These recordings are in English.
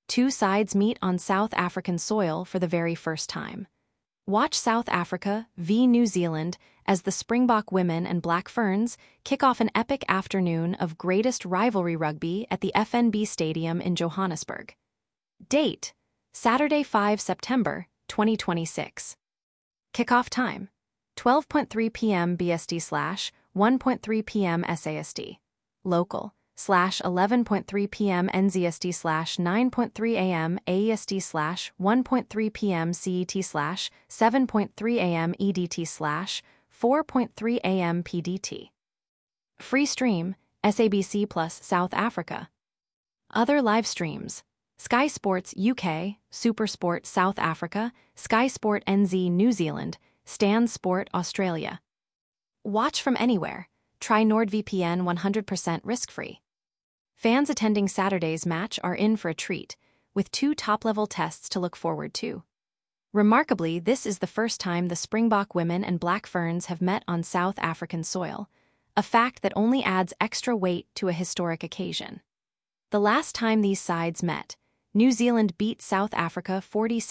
Two sides meet on South African soil for the very first time. Watch South Africa v New Zealand as the Springbok women and Black Ferns kick off an epic afternoon of greatest rivalry rugby at the FNB Stadium in Johannesburg. Date: Saturday, 5 September 2026. Kickoff time: 12:3 p.m. BST/1:3 p.m. SAST. Local: /11:3 p.m. NZST/9:3 a.m. AEST/1:3 p.m. CET/7:3 a.m. EDT/4:3 a.m. PDT. Free stream: SABC Plus South Africa. Other live streams: Sky Sports UK, SuperSport South Africa, Sky Sport NZ New Zealand, Stan Sport Australia. Watch from anywhere. Try NordVPN 100% risk-free. Fans attending Saturday's match are in for a treat, with two top-level tests to look forward to. Remarkably, this is the first time the Springbok women and Black Ferns have met on South African soil, a fact that only adds extra weight to a historic occasion. The last time these sides met, New Zealand beat South Africa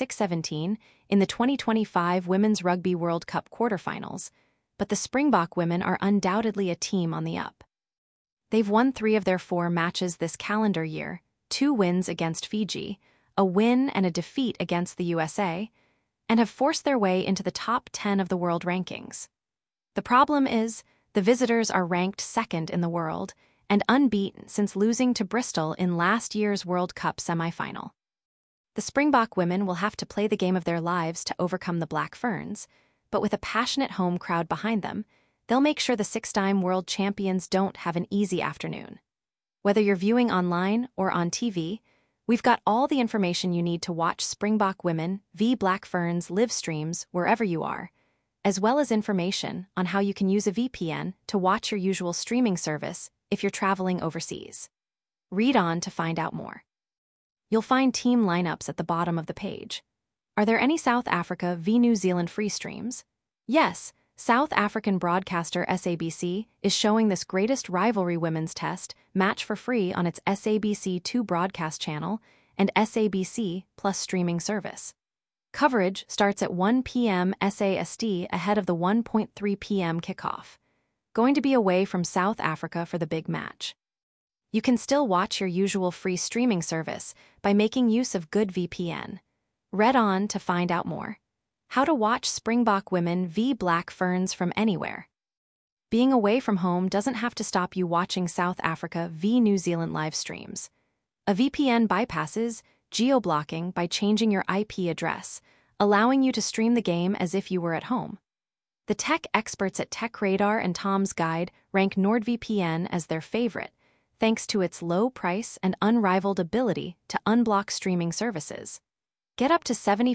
46-17 in the 2025 Women's Rugby World Cup quarterfinals, but the Springbok women are undoubtedly a team on the up. They've won 3 of their 4 matches this calendar year, 2 wins against Fiji, a win and a defeat against the USA, and have forced their way into the top 10 of the world rankings. The problem is, the visitors are ranked 2nd in the world and unbeaten since losing to Bristol in last year's World Cup semi-final. The Springbok women will have to play the game of their lives to overcome the Black Ferns, but with a passionate home crowd behind them, they'll make sure the 6-time world champions don't have an easy afternoon. Whether you're viewing online or on TV, we've got all the information you need to watch Springbok women v Black Ferns live streams wherever you are, as well as information on how you can use a VPN to watch your usual streaming service if you're traveling overseas. Read on to find out more. You'll find team lineups at the bottom of the page. Are there any South Africa v New Zealand free streams? Yes. South African broadcaster SABC is showing this greatest rivalry women's test match for free on its SABC2 broadcast channel and SABC Plus streaming service. Coverage starts at 1 p.m. SAST ahead of the 1:3 p.m. kickoff. Going to be away from South Africa for the big match. You can still watch your usual free streaming service by making use of Good VPN. Read on to find out more. How to watch Springbok women v Black Ferns from anywhere. Being away from home doesn't have to stop you watching South Africa v New Zealand live streams. A VPN bypasses geo-blocking by changing your IP address, allowing you to stream the game as if you were at home. The tech experts at TechRadar and Tom's Guide rank NordVPN as their favorite, thanks to its low price and unrivaled ability to unblock streaming services. Get up to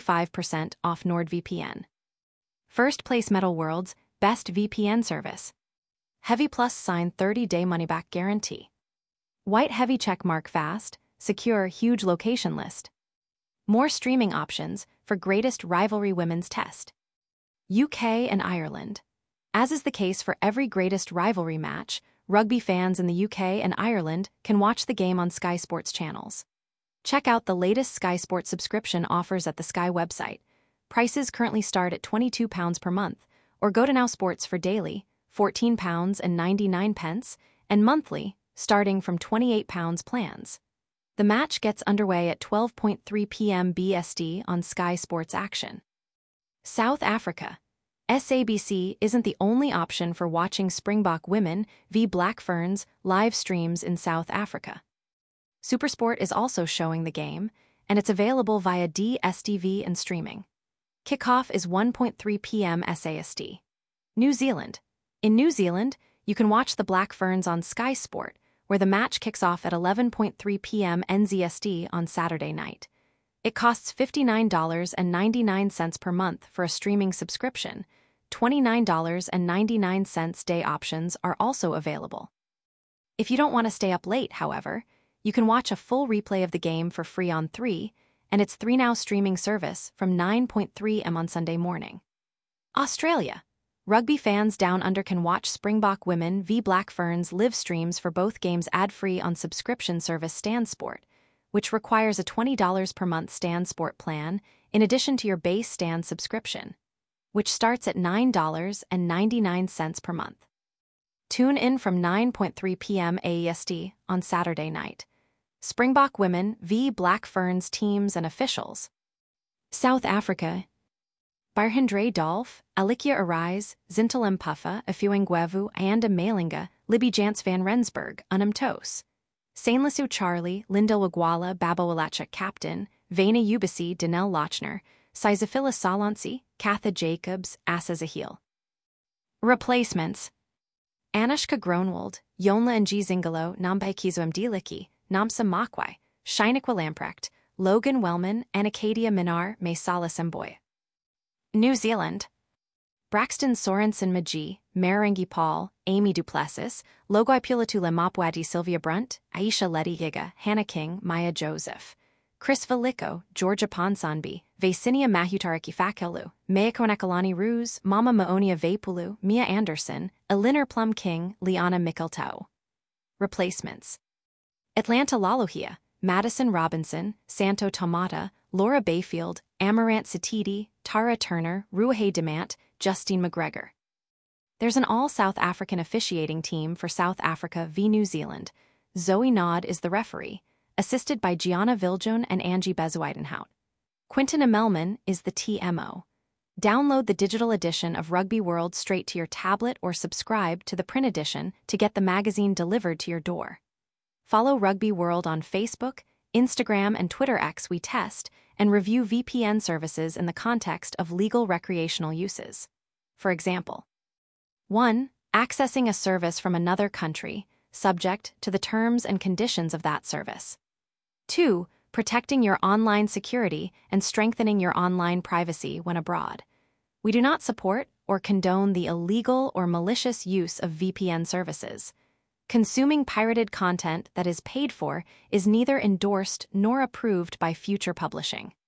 75% off NordVPN. First place Metal World's best VPN service. Heavy Plus sign 30-day money-back guarantee. White Heavy checkmark fast, secure huge location list. More streaming options for greatest rivalry women's test. UK and Ireland. As is the case for every greatest rivalry match, rugby fans in the UK and Ireland can watch the game on Sky Sports channels. Check out the latest Sky Sports subscription offers at the Sky website. Prices currently start at £22 per month, or go to Now Sports for daily, £14.99, and monthly, starting from £28 plans. The match gets underway at 12:3 p.m. BST on Sky Sports Action. South Africa. SABC isn't the only option for watching Springbok women v Black Ferns live streams in South Africa. SuperSport is also showing the game, and it's available via DStv and streaming. Kickoff is 1:3 p.m. SAST. New Zealand. In New Zealand, you can watch the Black Ferns on Sky Sport, where the match kicks off at 11:3 p.m. NZST on Saturday night. It costs $59.99 per month for a streaming subscription. $29.99 day options are also available. If you don't want to stay up late, however, you can watch a full replay of the game for free on 3, and its 3Now streaming service from 9:3 am on Sunday morning. Australia. Rugby fans down under can watch Springbok women v Black Ferns live streams for both games ad-free on subscription service Stan Sport, which requires a $20 per month Stan Sport plan in addition to your base Stan subscription, which starts at $9.99 per month. Tune in from 9:3 p.m. AEST on Saturday night. Springbok Women v Black Ferns teams and officials. South Africa. Barhindre Dolf, Alikia Arise, Zintel Mpuffa, Afuengwevu, Anda Malinga, Libby Jantz van Rensburg, Unum Tos. Sainlasu Charlie, Lindel Wagwala, Babawalacha Captain, Vena Ubisi, Danelle Lochner, Sizophila Salansi, Katha Jacobs, Asa Zahil. Replacements. Anushka Gronwald, Yonla and G. Zingalo, Nambai Kizo Mdiliki, Namsa Makwai, Shinikwa Lamprecht, Logan Wellman, and Acadia Minar, Maysala Semboy. New Zealand. Braxton Sorensen Maji, Marangi Paul, Amy Duplessis, Logoi Pulatula Mapwadi Sylvia Brunt, Aisha Letty Giga, Hannah King, Maya Joseph. Chris Valiko, Georgia Ponsonby, Vaisinia Mahutariki Fakelu, Mayakonakalani Ruse, Mama Maonia Vaipulu, Mia Anderson, Elinor Plum King, Liana Mikkeltau. Replacements. Atlanta Lalohia, Madison Robinson, Santo Tomata, Laura Bayfield, Amarant Satidi, Tara Turner, Ruahe Demant, Justine McGregor. There's an all-South African officiating team for South Africa v New Zealand. Zoe Nod is the referee, assisted by Gianna Viljoen and Angie Bezuidenhout. Quinton Amelman is the TMO. Download the digital edition of Rugby World straight to your tablet or subscribe to the print edition to get the magazine delivered to your door. Follow Rugby World on Facebook, Instagram, and Twitter X. We test and review VPN services in the context of legal recreational uses. For example, 1. Accessing a service from another country, subject to the terms and conditions of that service. 2. Protecting your online security and strengthening your online privacy when abroad. We do not support or condone the illegal or malicious use of VPN services. Consuming pirated content that is paid for is neither endorsed nor approved by Future Publishing.